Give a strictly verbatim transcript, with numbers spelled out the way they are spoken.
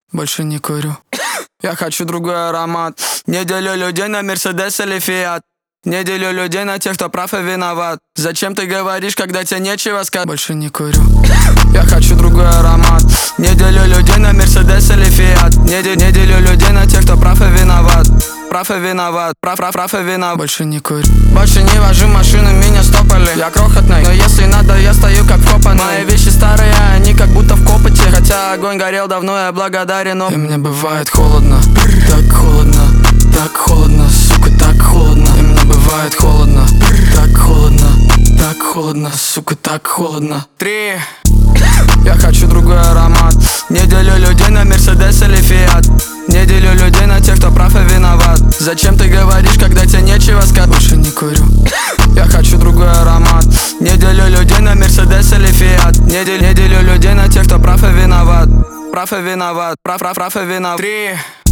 Больше не курю. Я хочу другой аромат. Не делю людей на Мерседес или Фиат. Не делю людей на тех, кто прав и виноват. Зачем ты говоришь, когда тебе нечего сказать? Больше не курю. Я хочу другой аромат. Не делю людей на Мерседес или Фиат. Не, де, не делю людей на тех, кто прав и виноват. Прав и виноват, прав, прав, прав и виноват. Больше не курю. Больше не вожу машину, меня стопали. Я крохотный, но если надо, я стою как вкопанный. Мои вещи старые, они как будто в копоте. Хотя огонь горел давно, я благодарен, но... И мне бывает холодно, так холодно, так холодно, сука, так холодно. И мне бывает холодно, так холодно, так холодно, сука, так холодно. Три. Я хочу другой аромат. Не делю людей на Мерседес или Фиат. Не делю людей на тех, кто прав и виноват. Зачем ты говоришь, когда тебе нечего сказать? Больше не курю. Я хочу другой аромат. Не делю людей на Мерседес или Фиат. Не, дел, не делю людей на тех, кто прав и виноват. Прав и виноват, прав, прав, прав и виноват. Три.